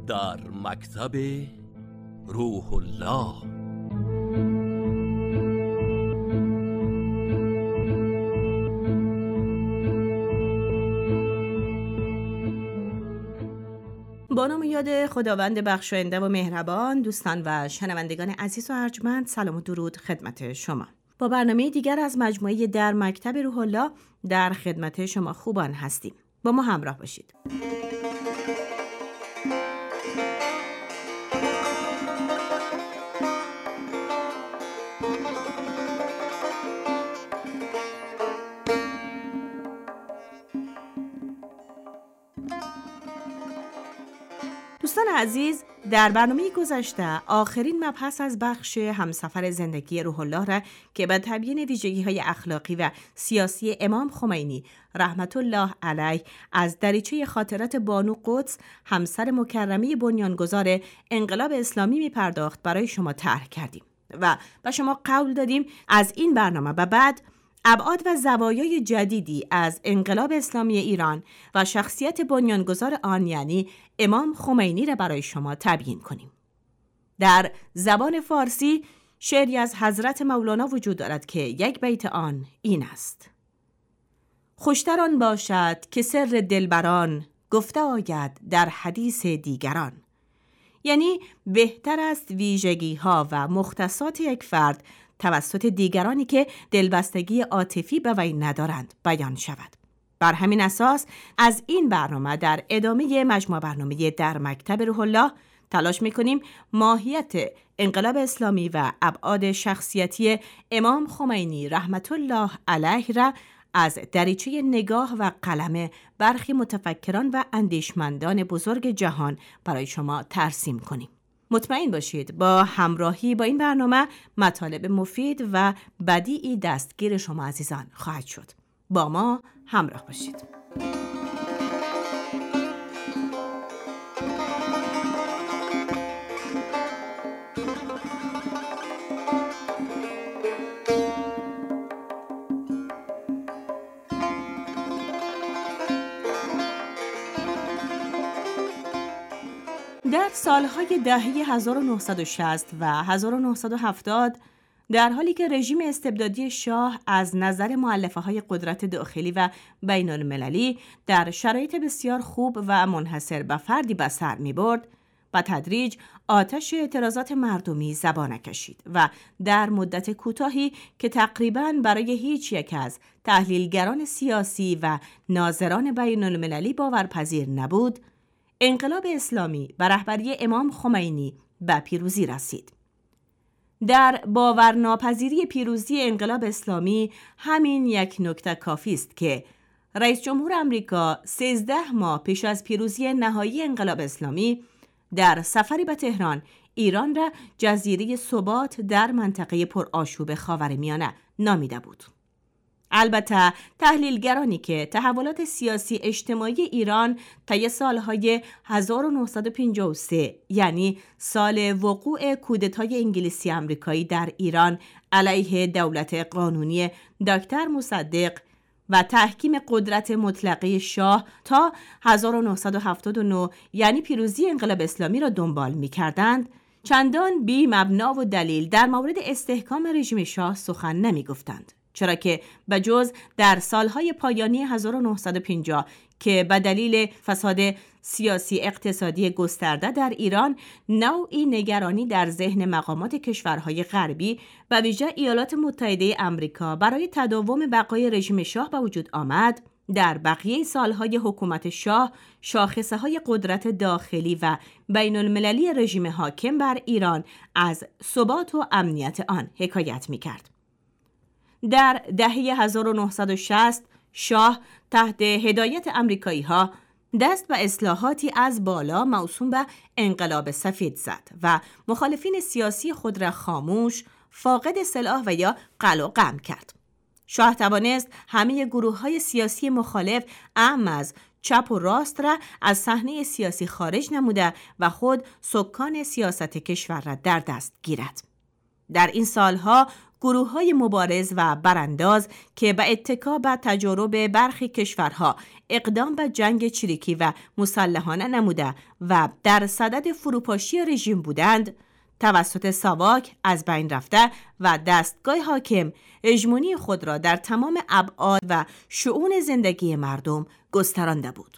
در مکتب روح الله. با نام یاد خداوند بخشاینده و مهربان، دوستان و شنوندگان عزیز و ارجمند، سلام و درود خدمت شما. با برنامه دیگر از مجموعه در مکتب روح الله در خدمت شما خوبان هستیم. با ما همراه باشید. دوستان عزیز، در برنامه گذشته آخرین مبحث از بخش همسفر زندگی روح الله را که به تبیین ویژگی‌های اخلاقی و سیاسی امام خمینی رحمت الله علیه از دریچه خاطرات بانو قدس، همسر مکرمه بنیانگذار انقلاب اسلامی می‌پرداخت برای شما طرح کردیم و به شما قول دادیم از این برنامه به بعد ابعاد و زوایای جدیدی از انقلاب اسلامی ایران و شخصیت بنیانگذار آن یعنی امام خمینی را برای شما تبیین کنیم. در زبان فارسی شعری از حضرت مولانا وجود دارد که یک بیت آن این است: خوشتر آن باشد که سر دلبران گفته آید در حدیث دیگران. یعنی بهتر است ویژگی ها و مختصات یک فرد توسط دیگرانی که دلبستگی عاطفی به وی ندارند بیان شود. بر همین اساس از این برنامه در ادامه مجموعه برنامه در مکتب روح الله تلاش می‌کنیم ماهیت انقلاب اسلامی و ابعاد شخصیتی امام خمینی رحمت الله علیه را از دریچه نگاه و قلم برخی متفکران و اندیشمندان بزرگ جهان برای شما ترسیم کنیم. مطمئن باشید با همراهی با این برنامه مطالب مفید و بدیعی دستگیر شما عزیزان خواهد شد. با ما همراه باشید. در سالهای دهه 1960 و 1970 در حالی که رژیم استبدادی شاه از نظر مؤلفه‌های قدرت داخلی و بین المللی در شرایط بسیار خوب و منحصر به فردی به سر می‌برد، با تدریج آتش اعتراضات مردمی زبانه کشید و در مدت کوتاهی که تقریباً برای هیچ یک از تحلیلگران سیاسی و ناظران بین المللی باورپذیر نبود، انقلاب اسلامی به رهبری امام خمینی به پیروزی رسید. در باورناپذیری پیروزی انقلاب اسلامی همین یک نکته کافی است که رئیس جمهور آمریکا 13 ماه پیش از پیروزی نهایی انقلاب اسلامی در سفری به تهران ایران را جزیره ثبات در منطقه پرآشوب خاورمیانه نامیده بود. البته تحلیلگرانی که تحولات سیاسی اجتماعی ایران طی سالهای 1953 یعنی سال وقوع کودتای انگلیسی آمریکایی در ایران علیه دولت قانونی دکتر مصدق و تحکیم قدرت مطلقه شاه تا 1979 یعنی پیروزی انقلاب اسلامی را دنبال می‌کردند، چندان بی مبنا و دلیل در مورد استحکام رژیم شاه سخن نمی‌گفتند. چرا که بجز در سالهای پایانی 1950 که به دلیل فساد سیاسی اقتصادی گسترده در ایران نوعی نگرانی در ذهن مقامات کشورهای غربی و ویژه ایالات متحده آمریکا برای تداوم بقای رژیم شاه به وجود آمد، در بقیه سالهای حکومت شاه شاخصه‌های قدرت داخلی و بین المللی رژیم حاکم بر ایران از ثبات و امنیت آن حکایت می‌کرد. در دهه 1960 شاه تحت هدایت آمریکایی‌ها دست به اصلاحاتی از بالا موسوم به انقلاب سفید زد و مخالفین سیاسی خود را خاموش، فاقد سلاح و یا قلع و قم کرد. شاه توانست همه گروه‌های سیاسی مخالف اعم از چپ و راست را از صحنه سیاسی خارج نموده و خود سکان سیاست کشور را در دست گیرد. در این سالها گروه‌های مبارز و برانداز که به اتکا به تجارب برخی کشورها اقدام به جنگ چریکی و مسلحانه نموده و در صدد فروپاشی رژیم بودند، توسط ساواک از بین رفته و دستگاه حاکم هژمونی خود را در تمام ابعاد و شؤون زندگی مردم گسترانده بود.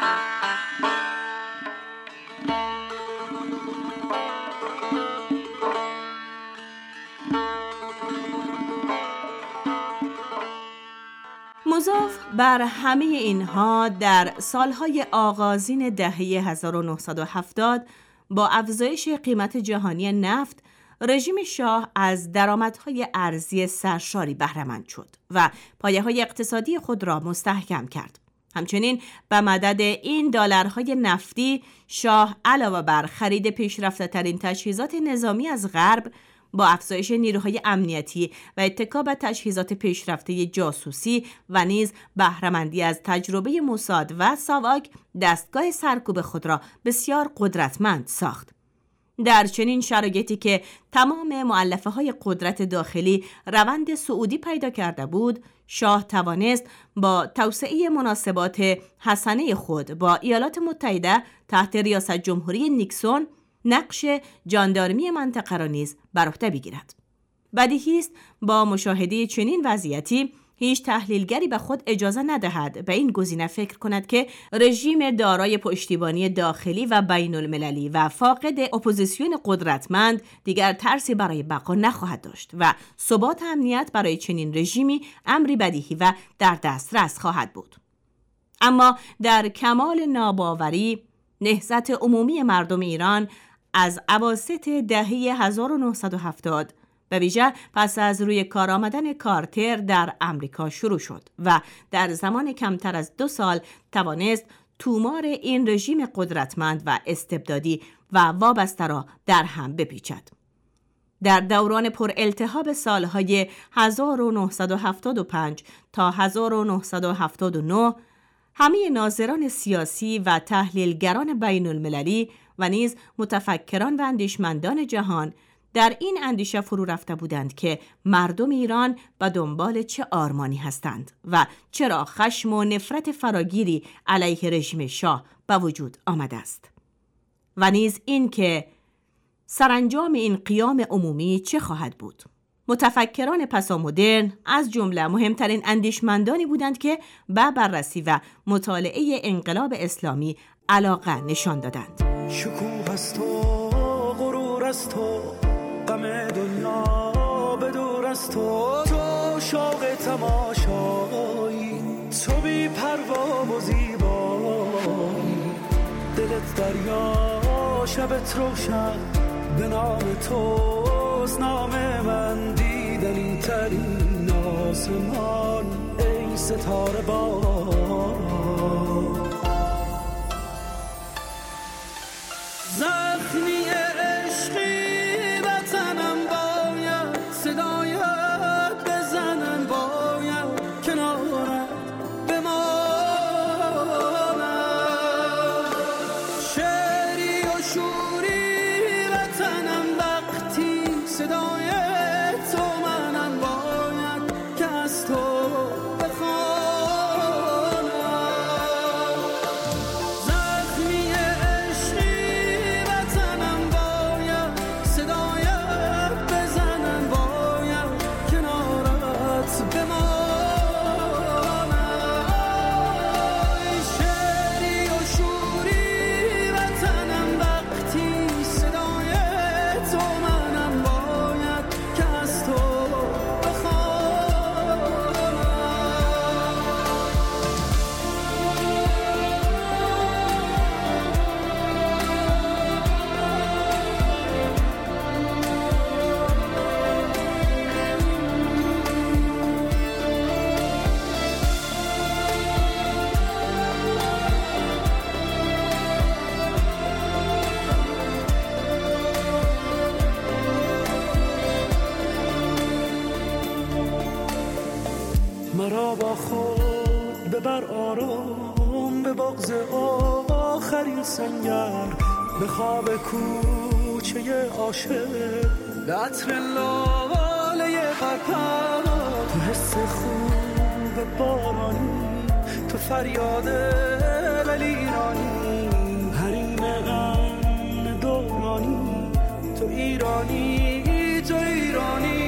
مضاف بر همه اینها در سالهای آغازین دهه 1970 با افزایش قیمت جهانی نفت، رژیم شاه از درآمدهای ارزی سرشاری بهره‌مند شد و پایه‌های اقتصادی خود را مستحکم کرد. همچنین به مدد این دلارهای نفتی، شاه علاوه بر خرید پیشرفته‌ترین تجهیزات نظامی از غرب، با افزایش نیروهای امنیتی و اتکا به تجهیزات پیشرفته جاسوسی و نیز بهره‌مندی از تجربه موساد و ساواک، دستگاه سرکوب خود را بسیار قدرتمند ساخت. در چنین شرایطی که تمام مؤلفه‌های قدرت داخلی روند صعودی پیدا کرده بود، شاه توانست با توسعه مناسبات حسنه خود با ایالات متحده تحت ریاست جمهوری نیکسون نقش جاندارمی منطقه را نیز بر عهده بگیرد. بدیهی است با مشاهده چنین وضعیتی هیچ تحلیلگری به خود اجازه ندهد به این گزینه فکر کند که رژیم دارای پشتیبانی داخلی و بین المللی و فاقد اپوزیسیون قدرتمند دیگر ترسی برای بقا نخواهد داشت و ثبات امنیت برای چنین رژیمی امری بدیهی و در دسترس خواهد بود. اما در کمال ناباوری، نهضت عمومی مردم ایران از اواسط دهه 1970 به ویژه پس از روی کار آمدن کارتر در امریکا شروع شد و در زمان کمتر از 2 سال توانست تومار این رژیم قدرتمند و استبدادی و وابسته را در هم بپیچد. در دوران پر التهاب سالهای 1975 تا 1979 همه ناظران سیاسی و تحلیلگران بین المللی و نیز متفکران و اندیشمندان جهان در این اندیشه فرو رفته بودند که مردم ایران به دنبال چه آرمانی هستند و چرا خشم و نفرت فراگیری علیه رژیم شاه به وجود آمده است و نیز این که سرانجام این قیام عمومی چه خواهد بود. متفکران پسامدرن از جمله مهمترین اندیشمندانی بودند که به بررسی و مطالعه انقلاب اسلامی علاقه نشان دادند. شکوه است و غرور است و غم دنیا به دور است و تو شوق تماشایی، تو بی پروا و زیبایی، دلت دریا شبت روشن، به نام توست نام من، دیدنی ترین آسمان ای ستاره باران. زخمی عشقی وطنم باید صدایت بزنن، باید کنارت بمانم، شعری و شوری وطنم وقتی صدای تو منم، باید که از تو مرا با خود ببر آرام به بغض آخرین سنگر، به خواب کوچه عاشق، به عطر لاله پرپر، تو حس خوب بارانی، تو فریاد ولی ایرانی، حریم امن دورانی، تو ایرانی، تو ایرانی.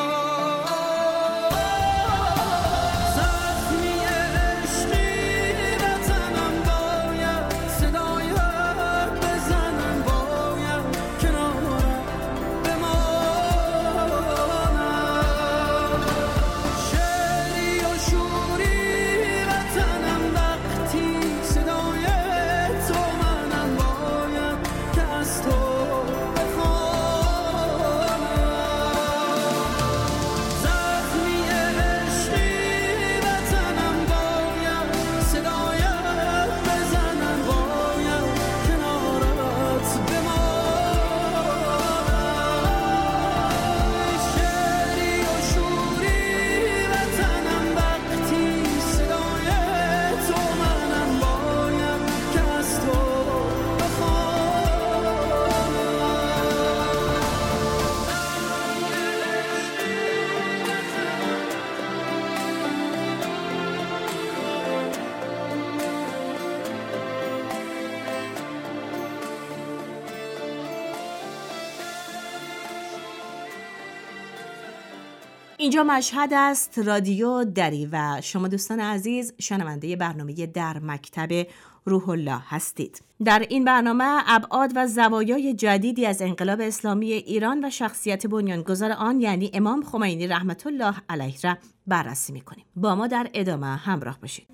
اینجا مشهد است، رادیو دری و شما دوستان عزیز شنونده برنامه در مکتب روح الله هستید. در این برنامه ابعاد و زوایای جدیدی از انقلاب اسلامی ایران و شخصیت بنیانگذار آن یعنی امام خمینی رحمت الله علیه را بررسی می‌کنیم. با ما در ادامه همراه باشید.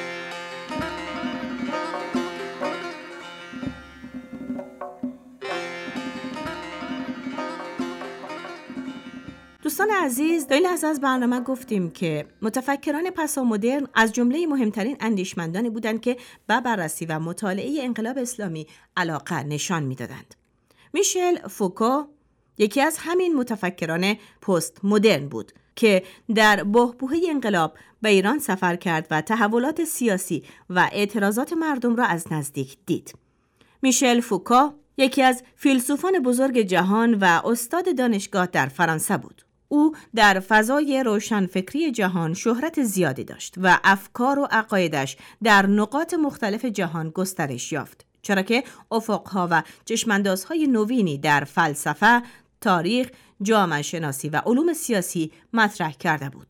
دوستان عزیز، در این لحظه از برنامه گفتیم که متفکران پسامدرن از جمله مهمترین اندیشمندانی بودند که به بررسی و مطالعه انقلاب اسلامی علاقه نشان می‌دادند. میشل فوکو یکی از همین متفکران پست مدرن بود که در بحبوحه انقلاب به ایران سفر کرد و تحولات سیاسی و اعتراضات مردم را از نزدیک دید. میشل فوکو یکی از فیلسوفان بزرگ جهان و استاد دانشگاه در فرانسه بود. او در فضای روشنفکری جهان شهرت زیادی داشت و افکار و عقایدش در نقاط مختلف جهان گسترش یافت، چرا که افقها و چشماندازهای نوینی در فلسفه، تاریخ، جامعه شناسی و علوم سیاسی مطرح کرده بود.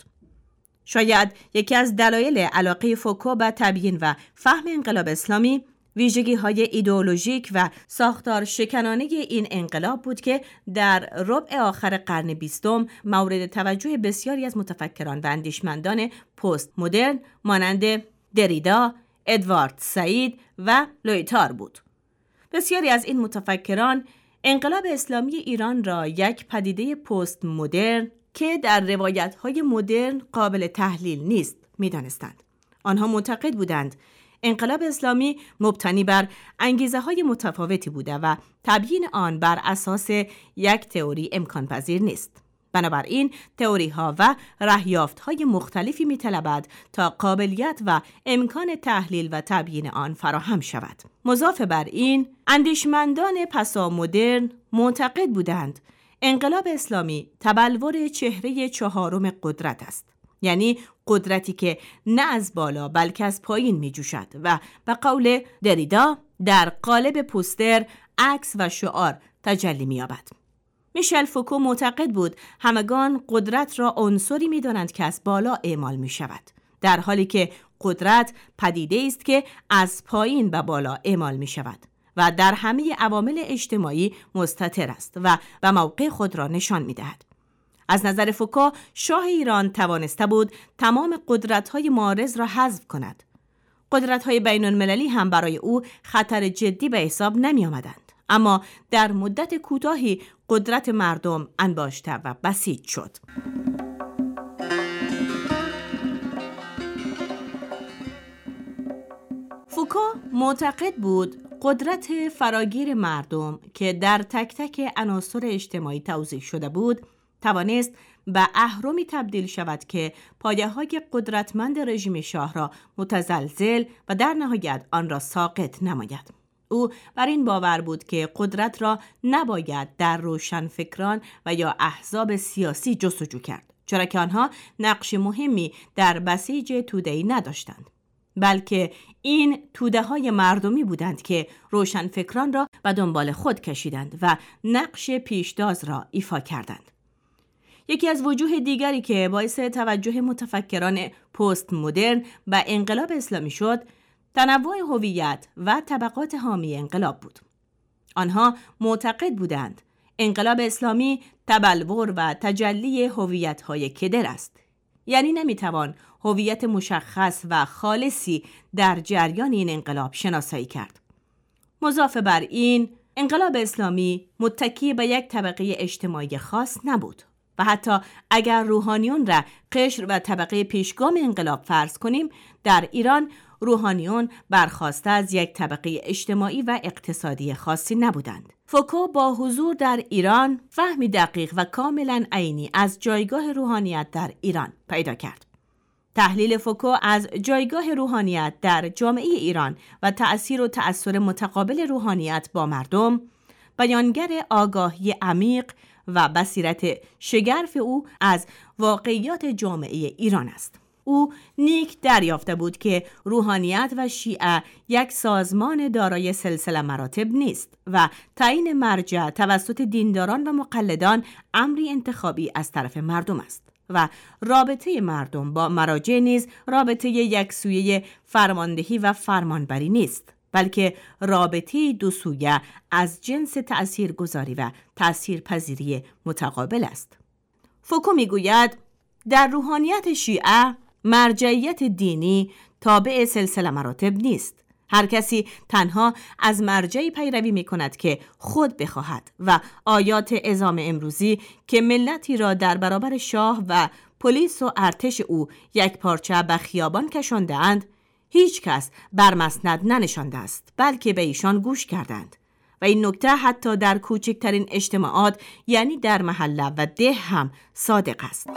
شاید یکی از دلایل علاقه فوکو به تبیین و فهم انقلاب اسلامی ویژگی‌های ایدئولوژیک و ساختار شکنانه این انقلاب بود که در ربع آخر قرن 20 مورد توجه بسیاری از متفکران و اندیشمندان پست مدرن مانند دریدا، ادوارد سعید و لویتار بود. بسیاری از این متفکران انقلاب اسلامی ایران را یک پدیده پست مدرن که در روایت‌های مدرن قابل تحلیل نیست می‌دانستند. آنها معتقد بودند انقلاب اسلامی مبتنی بر انگیزه‌های متفاوتی بوده و تبیین آن بر اساس یک تئوری امکان پذیر نیست. بنابراین تئوری‌ها و رهیافت‌های مختلفی می‌طلبد تا قابلیت و امکان تحلیل و تبیین آن فراهم شود. مضاف بر این، اندیشمندان پسامدرن معتقد بودند انقلاب اسلامی تبلور چهره چهارم قدرت است، یعنی قدرتی که نه از بالا بلکه از پایین می جوشد و به قول دریدا در قالب پوستر، عکس و شعار تجلی می یابد. میشل فوکو معتقد بود همگان قدرت را عنصری می دانند که از بالا اعمال می شود، در حالی که قدرت پدیده است که از پایین به بالا اعمال می شود و در همه عوامل اجتماعی مستتر است و به موقع خود را نشان می دهد. از نظر فوکو شاه ایران توانسته بود تمام قدرت‌های معارض را حذف کند. قدرت‌های بین‌المللی هم برای او خطر جدی به حساب نمی آمدند. اما در مدت کوتاهی قدرت مردم انباشته و بسیج شد. فوکو معتقد بود قدرت فراگیر مردم که در تک تک عناصر اجتماعی توزیع شده بود توانست به اهرمی تبدیل شود که پایه‌های قدرتمند رژیم شاه را متزلزل و در نهایت آن را ساقط نماید. او بر این باور بود که قدرت را نباید در روشنفکران و یا احزاب سیاسی جستجو کرد، چرا که آنها نقش مهمی در بسیج توده‌ای نداشتند، بلکه این توده‌های مردمی بودند که روشنفکران را به دنبال خود کشیدند و نقش پیشتاز را ایفا کردند. یکی از وجوه دیگری که باعث توجه متفکران پست مدرن به انقلاب اسلامی شد، تنوع هویت و طبقات حامی انقلاب بود. آنها معتقد بودند انقلاب اسلامی تبلور و تجلی هویت‌های کدر است. یعنی نمیتوان هویت مشخص و خالصی در جریان این انقلاب شناسایی کرد. مضاف بر این، انقلاب اسلامی متکی به یک طبقه اجتماعی خاص نبود و حتی اگر روحانیون را قشر و طبقه پیشگام انقلاب فرض کنیم، در ایران روحانیون برخواسته از یک طبقه اجتماعی و اقتصادی خاصی نبودند. فوکو با حضور در ایران فهمی دقیق و کاملا عینی از جایگاه روحانیت در ایران پیدا کرد. تحلیل فوکو از جایگاه روحانیت در جامعه ایران و تأثیر و تأثیر متقابل روحانیت با مردم، بیانگر آگاهی عمیق و بصیرت شگرف او از واقعیات جامعه ایران است. او نیک دریافته بود که روحانیت و شیعه یک سازمان دارای سلسله مراتب نیست و تعیین مرجع توسط دینداران و مقلدان امری انتخابی از طرف مردم است و رابطه مردم با مراجع نیز رابطه یکسویه فرماندهی و فرمانبری نیست، بلکه رابطه دو سویه از جنس تأثیرگذاری و تأثیرپذیری متقابل است. فوکو میگوید در روحانیت شیعه مرجعیت دینی تابع سلسله مراتب نیست. هر کسی تنها از مرجعی پیروی می کند که خود بخواهد و آیات عظام امروزی که ملتی را در برابر شاه و پلیس و ارتش او یک پارچه به خیابان کشاندند، هیچ کس بر مسند ننشانده است، بلکه به ایشان گوش کردند. و این نکته حتی در کوچکترین اجتماعات، یعنی در محله و ده هم صادق است.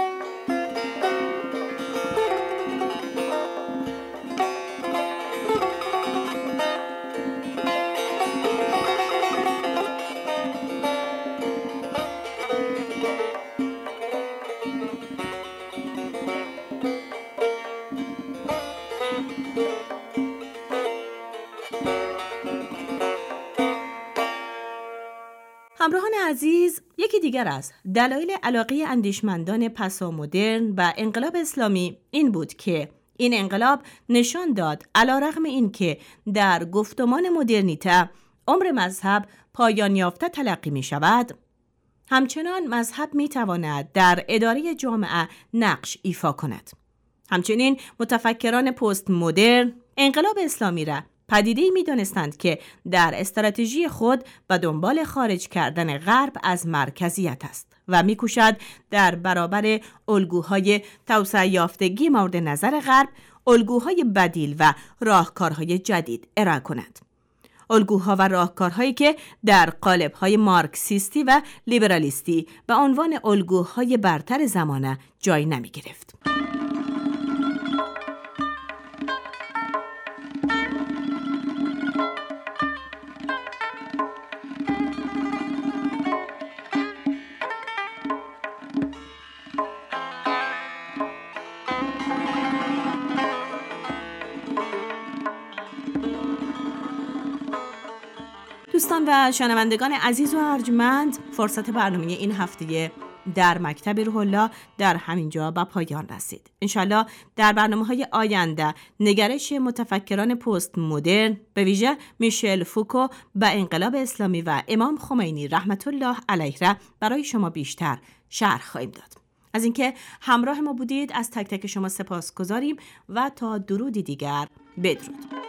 همراهان عزیز، یکی دیگر از دلایل علاقه اندیشمندان پسامدرن و انقلاب اسلامی این بود که این انقلاب نشان داد علیرغم این که در گفتمان مدرنیته عمر مذهب پایان یافته تلقی می شود، همچنان مذهب می تواند در اداره جامعه نقش ایفا کند. همچنین متفکران پست مدرن انقلاب اسلامی را پدیده‌ای می‌دانستند که در استراتژی خود به دنبال خارج کردن غرب از مرکزیت است و می‌کوشد در برابر الگوهای توسعه یافتگی مورد نظر غرب الگوهای بدیل و راهکارهای جدید ارائه کند. الگوها و راهکارهایی که در قالب‌های مارکسیستی و لیبرالیستی به عنوان الگوهای برتر زمانه جای نمی‌گرفت. دوستان و شنوندگان عزیز و ارجمند، فرصت برنامه این هفته در مکتب روح الله در همینجا به پایان رسید. انشالله در برنامه‌های آینده نگرش متفکران پست مدرن، به ویژه میشل فوکو به انقلاب اسلامی و امام خمینی رحمت الله علیه را برای شما بیشتر شرح خواهیم داد. از اینکه همراه ما بودید از تک تک شما سپاسگزاریم و تا درودی دیگر بدرود.